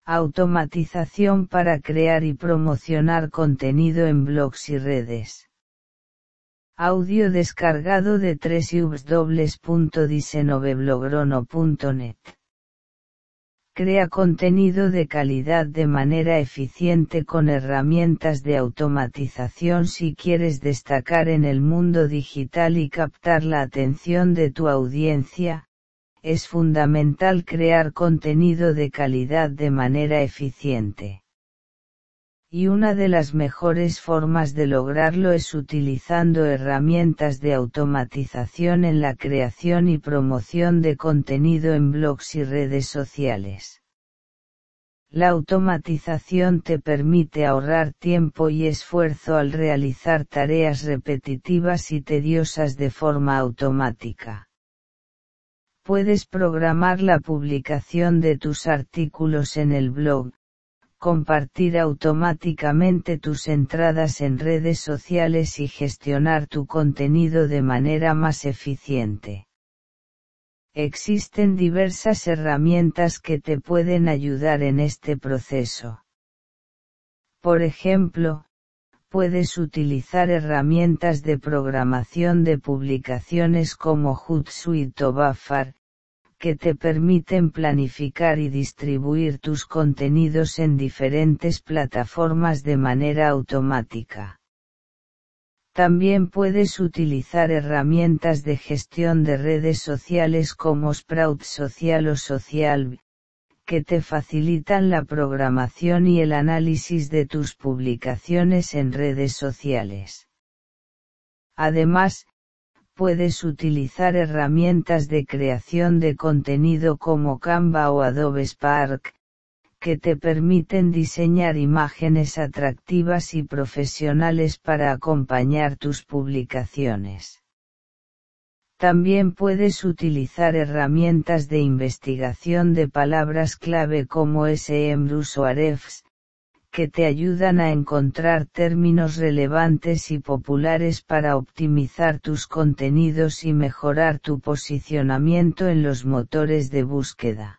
Automatización para crear y promocionar contenido en blogs y redes. Audio descargado de www.diseñoveblogro.net. Crea contenido de calidad de manera eficiente con herramientas de automatización si quieres destacar en el mundo digital y captar la atención de tu audiencia. Es fundamental crear contenido de calidad de manera eficiente. Y una de las mejores formas de lograrlo es utilizando herramientas de automatización en la creación y promoción de contenido en blogs y redes sociales. La automatización te permite ahorrar tiempo y esfuerzo al realizar tareas repetitivas y tediosas de forma automática. Puedes programar la publicación de tus artículos en el blog, compartir automáticamente tus entradas en redes sociales y gestionar tu contenido de manera más eficiente. Existen diversas herramientas que te pueden ayudar en este proceso. Por ejemplo, puedes utilizar herramientas de programación de publicaciones como Hootsuite o Buffer, que te permiten planificar y distribuir tus contenidos en diferentes plataformas de manera automática. También puedes utilizar herramientas de gestión de redes sociales como Sprout Social o Socialv, que te facilitan la programación y el análisis de tus publicaciones en redes sociales. Además, puedes utilizar herramientas de creación de contenido como Canva o Adobe Spark, que te permiten diseñar imágenes atractivas y profesionales para acompañar tus publicaciones. También puedes utilizar herramientas de investigación de palabras clave como SEMrush o Ahrefs, que te ayudan a encontrar términos relevantes y populares para optimizar tus contenidos y mejorar tu posicionamiento en los motores de búsqueda.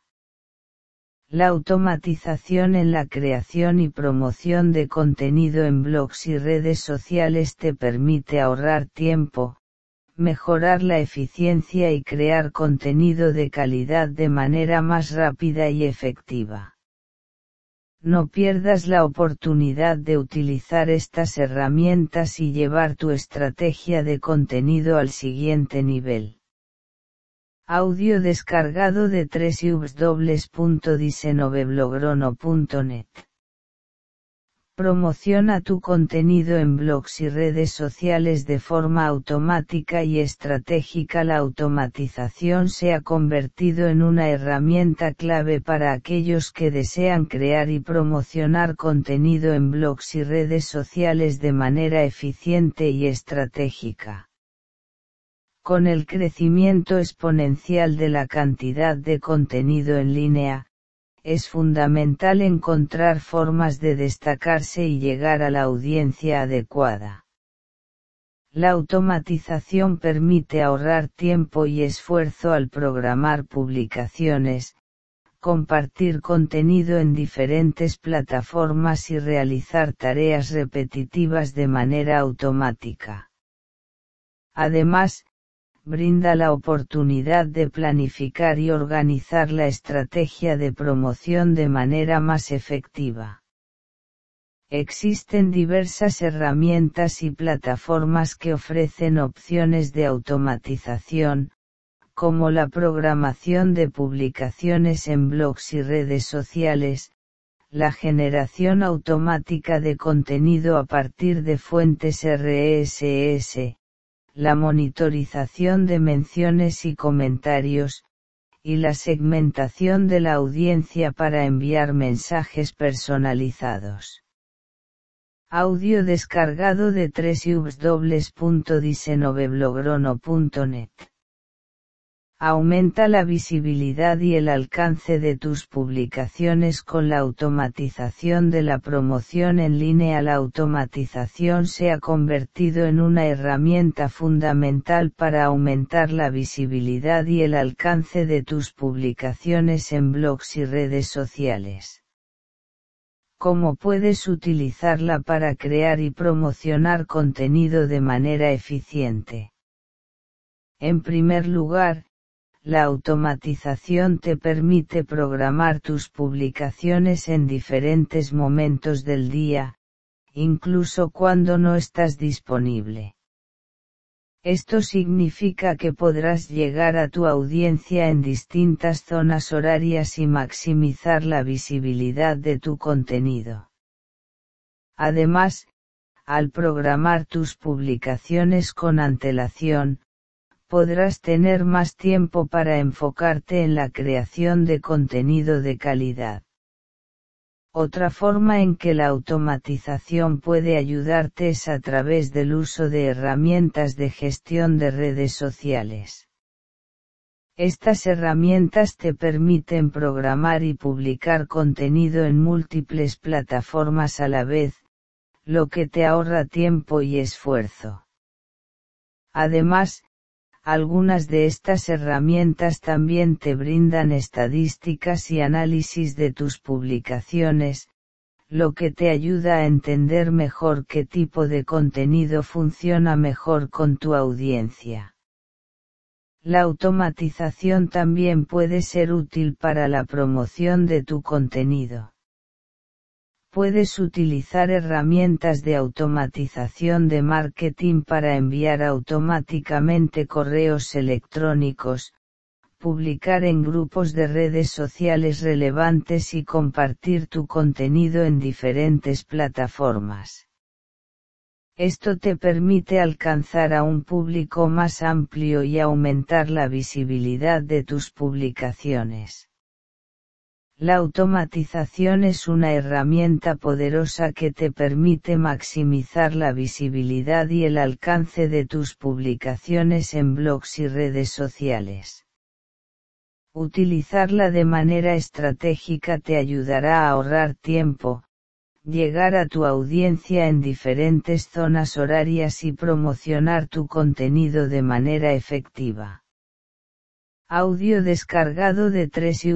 La automatización en la creación y promoción de contenido en blogs y redes sociales te permite ahorrar tiempo, mejorar la eficiencia y crear contenido de calidad de manera más rápida y efectiva. No pierdas la oportunidad de utilizar estas herramientas y llevar tu estrategia de contenido al siguiente nivel. Audio descargado de www.diseñoveblogro.net. Promociona tu contenido en blogs y redes sociales de forma automática y estratégica. La automatización se ha convertido en una herramienta clave para aquellos que desean crear y promocionar contenido en blogs y redes sociales de manera eficiente y estratégica. Con el crecimiento exponencial de la cantidad de contenido en línea, es fundamental encontrar formas de destacarse y llegar a la audiencia adecuada. La automatización permite ahorrar tiempo y esfuerzo al programar publicaciones, compartir contenido en diferentes plataformas y realizar tareas repetitivas de manera automática. Además, brinda la oportunidad de planificar y organizar la estrategia de promoción de manera más efectiva. Existen diversas herramientas y plataformas que ofrecen opciones de automatización, como la programación de publicaciones en blogs y redes sociales, la generación automática de contenido a partir de fuentes RSS, la monitorización de menciones y comentarios, y la segmentación de la audiencia para enviar mensajes personalizados. Audio descargado de www.diseñoveblogro.net. Aumenta la visibilidad y el alcance de tus publicaciones con la automatización de la promoción en línea. La automatización se ha convertido en una herramienta fundamental para aumentar la visibilidad y el alcance de tus publicaciones en blogs y redes sociales. ¿Cómo puedes utilizarla para crear y promocionar contenido de manera eficiente? En primer lugar, la automatización te permite programar tus publicaciones en diferentes momentos del día, incluso cuando no estás disponible. Esto significa que podrás llegar a tu audiencia en distintas zonas horarias y maximizar la visibilidad de tu contenido. Además, al programar tus publicaciones con antelación, podrás tener más tiempo para enfocarte en la creación de contenido de calidad. Otra forma en que la automatización puede ayudarte es a través del uso de herramientas de gestión de redes sociales. Estas herramientas te permiten programar y publicar contenido en múltiples plataformas a la vez, lo que te ahorra tiempo y esfuerzo. Además, algunas de estas herramientas también te brindan estadísticas y análisis de tus publicaciones, lo que te ayuda a entender mejor qué tipo de contenido funciona mejor con tu audiencia. La automatización también puede ser útil para la promoción de tu contenido. Puedes utilizar herramientas de automatización de marketing para enviar automáticamente correos electrónicos, publicar en grupos de redes sociales relevantes y compartir tu contenido en diferentes plataformas. Esto te permite alcanzar a un público más amplio y aumentar la visibilidad de tus publicaciones. La automatización es una herramienta poderosa que te permite maximizar la visibilidad y el alcance de tus publicaciones en blogs y redes sociales. Utilizarla de manera estratégica te ayudará a ahorrar tiempo, llegar a tu audiencia en diferentes zonas horarias y promocionar tu contenido de manera efectiva. Audio descargado de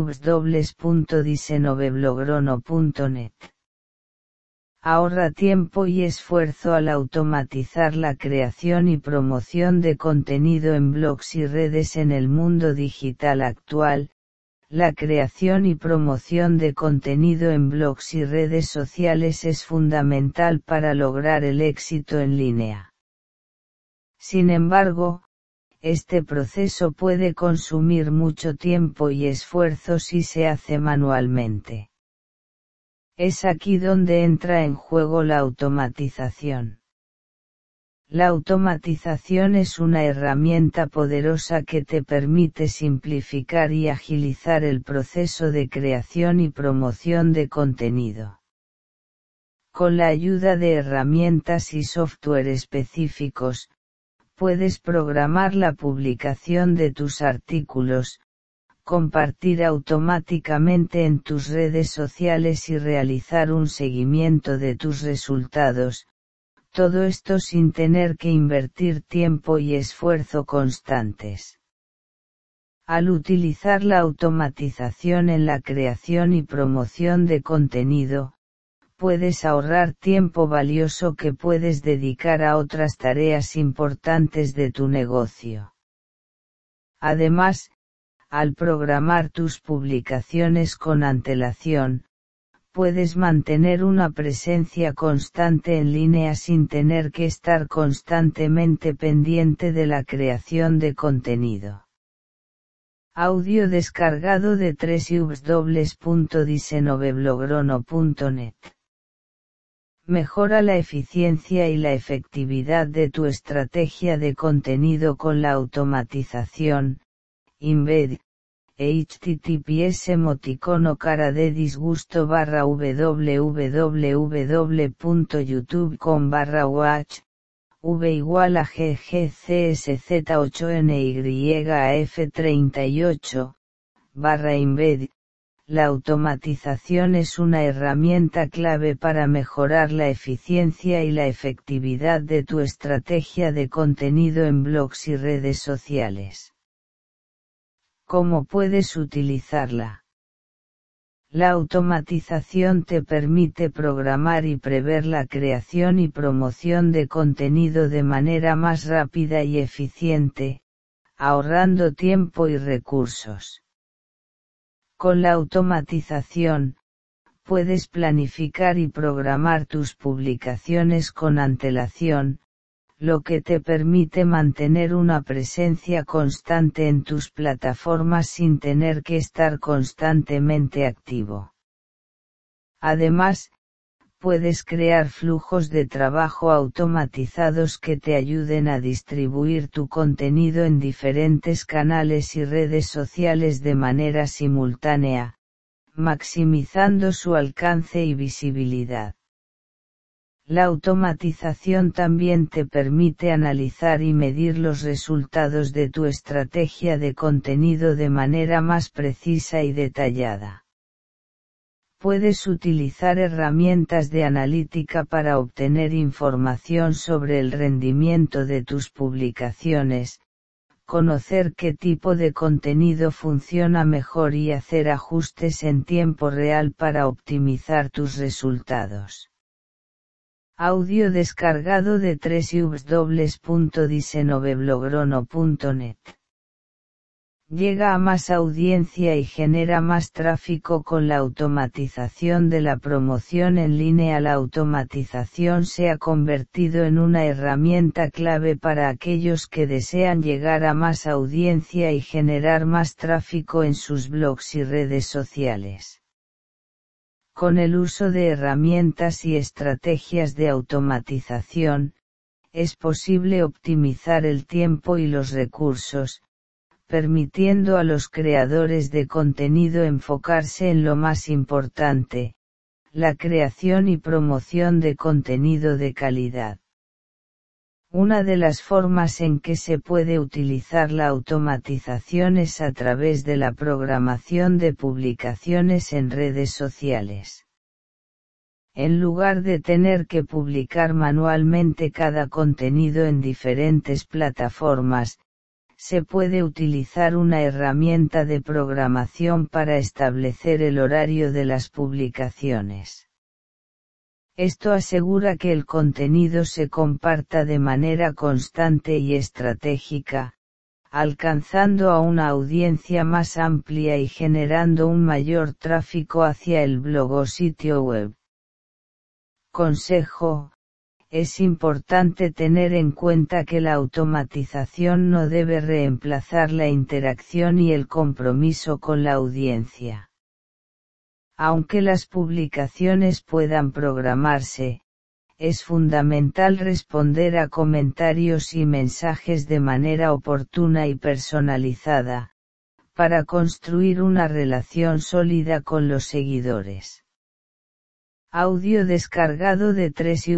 www.diseñoveblogro.net. Ahorra tiempo y esfuerzo al automatizar la creación y promoción de contenido en blogs y redes en el mundo digital actual. La creación y promoción de contenido en blogs y redes sociales es fundamental para lograr el éxito en línea. Sin embargo, este proceso puede consumir mucho tiempo y esfuerzo si se hace manualmente. Es aquí donde entra en juego la automatización. La automatización es una herramienta poderosa que te permite simplificar y agilizar el proceso de creación y promoción de contenido. Con la ayuda de herramientas y software específicos, puedes programar la publicación de tus artículos, compartir automáticamente en tus redes sociales y realizar un seguimiento de tus resultados, todo esto sin tener que invertir tiempo y esfuerzo constantes. Al utilizar la automatización en la creación y promoción de contenido, puedes ahorrar tiempo valioso que puedes dedicar a otras tareas importantes de tu negocio. Además, al programar tus publicaciones con antelación, puedes mantener una presencia constante en línea sin tener que estar constantemente pendiente de la creación de contenido. Audio descargado de www.diseñoveblogro.net. Mejora la eficiencia y la efectividad de tu estrategia de contenido con la automatización. Embed, https emoticono cara de disgusto www.youtube.com/watch, v igual a ggcsz8nyaf38, embed. La automatización es una herramienta clave para mejorar la eficiencia y la efectividad de tu estrategia de contenido en blogs y redes sociales. ¿Cómo puedes utilizarla? La automatización te permite programar y prever la creación y promoción de contenido de manera más rápida y eficiente, ahorrando tiempo y recursos. Con la automatización, puedes planificar y programar tus publicaciones con antelación, lo que te permite mantener una presencia constante en tus plataformas sin tener que estar constantemente activo. Además, puedes crear flujos de trabajo automatizados que te ayuden a distribuir tu contenido en diferentes canales y redes sociales de manera simultánea, maximizando su alcance y visibilidad. La automatización también te permite analizar y medir los resultados de tu estrategia de contenido de manera más precisa y detallada. Puedes utilizar herramientas de analítica para obtener información sobre el rendimiento de tus publicaciones, conocer qué tipo de contenido funciona mejor y hacer ajustes en tiempo real para optimizar tus resultados. Audio descargado de www.diseñoveblogro.net. Llega a más audiencia y genera más tráfico con la automatización de la promoción en línea. La automatización se ha convertido en una herramienta clave para aquellos que desean llegar a más audiencia y generar más tráfico en sus blogs y redes sociales. Con el uso de herramientas y estrategias de automatización, es posible optimizar el tiempo y los recursos, permitiendo a los creadores de contenido enfocarse en lo más importante, la creación y promoción de contenido de calidad. Una de las formas en que se puede utilizar la automatización es a través de la programación de publicaciones en redes sociales. En lugar de tener que publicar manualmente cada contenido en diferentes plataformas, se puede utilizar una herramienta de programación para establecer el horario de las publicaciones. Esto asegura que el contenido se comparta de manera constante y estratégica, alcanzando a una audiencia más amplia y generando un mayor tráfico hacia el blog o sitio web. Consejo: es importante tener en cuenta que la automatización no debe reemplazar la interacción y el compromiso con la audiencia. Aunque las publicaciones puedan programarse, es fundamental responder a comentarios y mensajes de manera oportuna y personalizada, para construir una relación sólida con los seguidores. Audio descargado de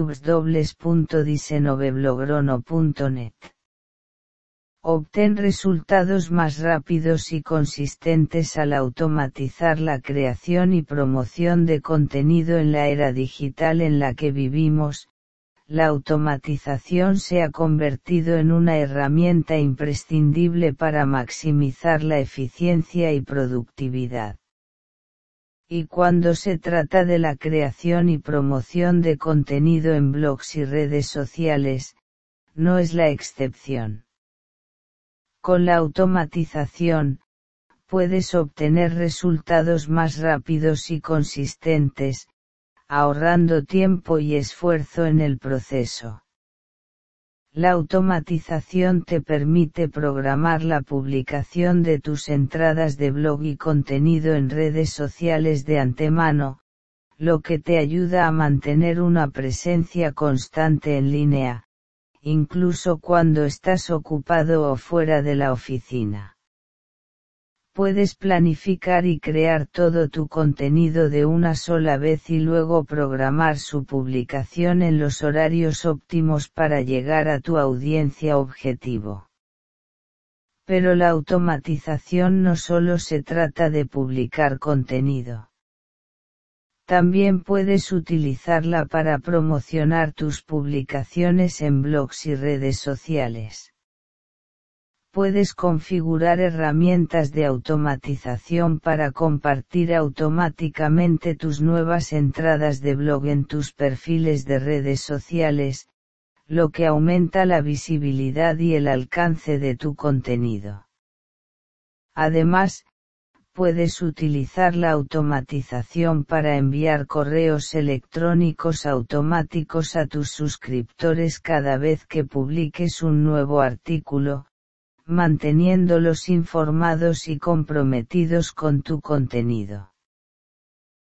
www.diseñoveblogro.net. Obtén resultados más rápidos y consistentes al automatizar la creación y promoción de contenido en la era digital en la que vivimos. La automatización se ha convertido en una herramienta imprescindible para maximizar la eficiencia y productividad. Y cuando se trata de la creación y promoción de contenido en blogs y redes sociales, no es la excepción. Con la automatización, puedes obtener resultados más rápidos y consistentes, ahorrando tiempo y esfuerzo en el proceso. La automatización te permite programar la publicación de tus entradas de blog y contenido en redes sociales de antemano, lo que te ayuda a mantener una presencia constante en línea, incluso cuando estás ocupado o fuera de la oficina. Puedes planificar y crear todo tu contenido de una sola vez y luego programar su publicación en los horarios óptimos para llegar a tu audiencia objetivo. Pero la automatización no solo se trata de publicar contenido. También puedes utilizarla para promocionar tus publicaciones en blogs y redes sociales. Puedes configurar herramientas de automatización para compartir automáticamente tus nuevas entradas de blog en tus perfiles de redes sociales, lo que aumenta la visibilidad y el alcance de tu contenido. Además, puedes utilizar la automatización para enviar correos electrónicos automáticos a tus suscriptores cada vez que publiques un nuevo artículo, manteniéndolos informados y comprometidos con tu contenido.